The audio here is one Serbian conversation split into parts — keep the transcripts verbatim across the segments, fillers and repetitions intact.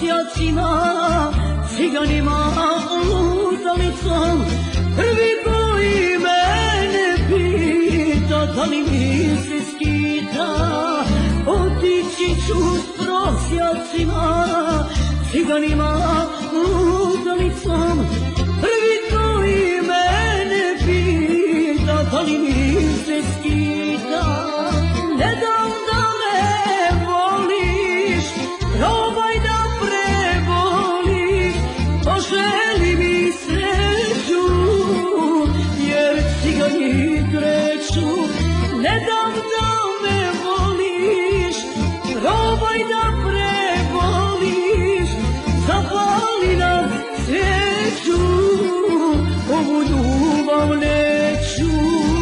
prosjacima, ciganima, ludalicom. Prvi koji mene pita da li mi se skita, otići ću s prosjacima, ciganima, ludalicom. Prvi koji mene pita da li mi se skita, ne dam da me voliš, probaj da preboliš, poželi mi sreću, jer cigani kreću. Ne dam da me voliš, probaj da preboliš, zapali nam svijeću, ovu ljubav neću.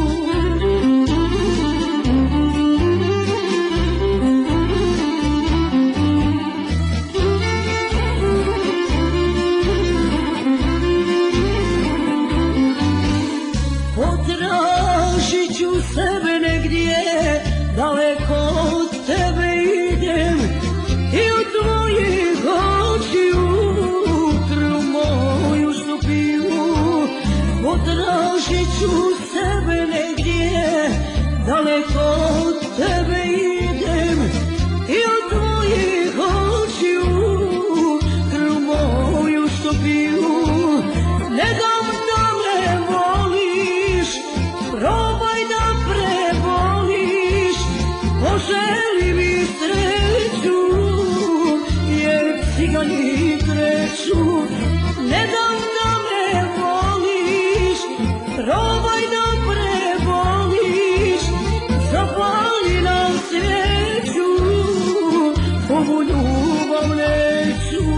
Potražit ću sebe negdje, daleko od tebe idem, i od tvojih očiju utru moju stopiju. Potražit ću sebe negdje, daleko od tebe idem, i od tvojih očiju utru moju stopiju. Ne dam da me voliš, probaj da preboliš, poželi mi sreću, jer cigani kreću. Ne dam da me voliš, probaj da preboliš, zapali nam svijeću, ovu ljubav neću.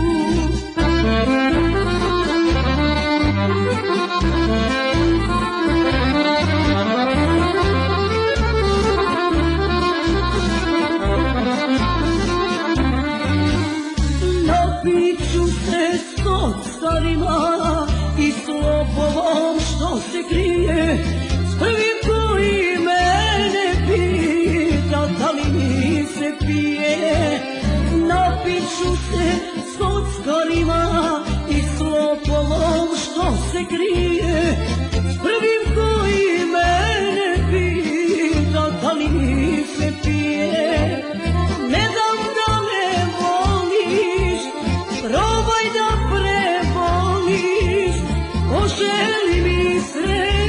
Napiću se s kockarima i s lopovom što se krije, s prvim koji mene pita da li mi se pije. Napiću se s kockarima i s lopovom što se krije, s prvim koji mene pita da li mi se pije. Ne dam da me voliš, probaj da preboliš, poželi mi sreću,